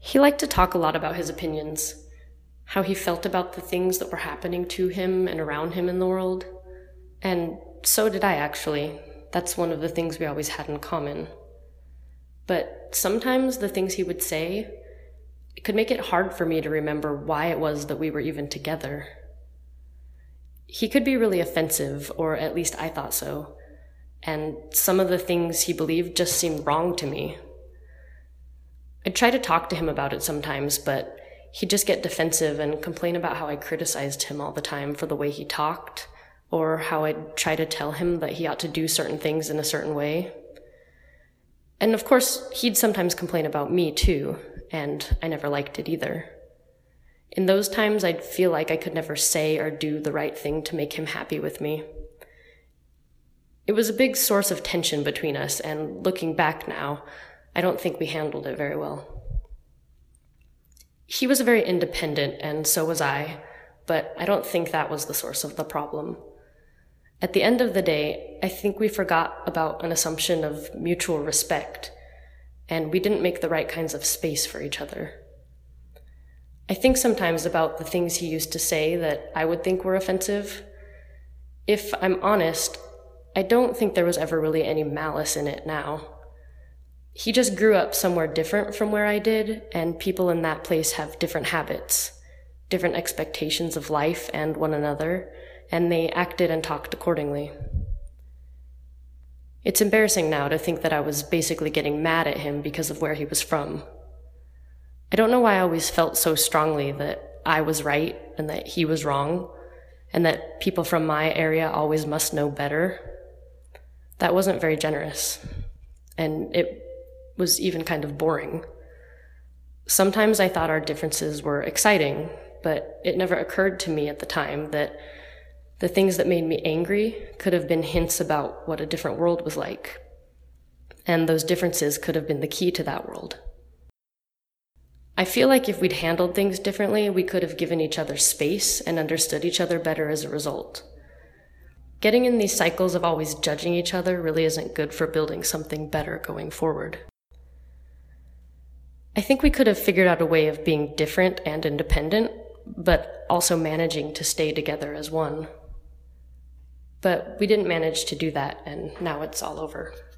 He liked to talk a lot about his opinions, how he felt about the things that were happening to him and around him in the world. And so did I, actually. That's one of the things we always had in common. But sometimes the things he would say, it could make it hard for me to remember why it was that we were even together. He could be really offensive, or at least I thought so, and some of the things he believed just seemed wrong to me. I'd try to talk to him about it sometimes, but he'd just get defensive and complain about how I criticized him all the time for the way he talked, or how I'd try to tell him that he ought to do certain things in a certain way. And of course, he'd sometimes complain about me too, and I never liked it either. In those times, I'd feel like I could never say or do the right thing to make him happy with me. It was a big source of tension between us, and looking back now, I don't think we handled it very well. He was very independent, and so was I, but I don't think that was the source of the problem. At the end of the day, I think we forgot about an assumption of mutual respect, and we didn't make the right kinds of space for each other. I think sometimes about the things he used to say that I would think were offensive. If I'm honest, I don't think there was ever really any malice in it now. He just grew up somewhere different from where I did, and people in that place have different habits, different expectations of life and one another, and they acted and talked accordingly. It's embarrassing now to think that I was basically getting mad at him because of where he was from. I don't know why I always felt so strongly that I was right and that he was wrong, and that people from my area always must know better. That wasn't very generous, and it was even kind of boring. Sometimes I thought our differences were exciting, but it never occurred to me at the time that the things that made me angry could have been hints about what a different world was like, and those differences could have been the key to that world. I feel like if we'd handled things differently, we could have given each other space and understood each other better as a result. Getting in these cycles of always judging each other really isn't good for building something better going forward. I think we could have figured out a way of being different and independent, but also managing to stay together as one. But we didn't manage to do that, and now it's all over.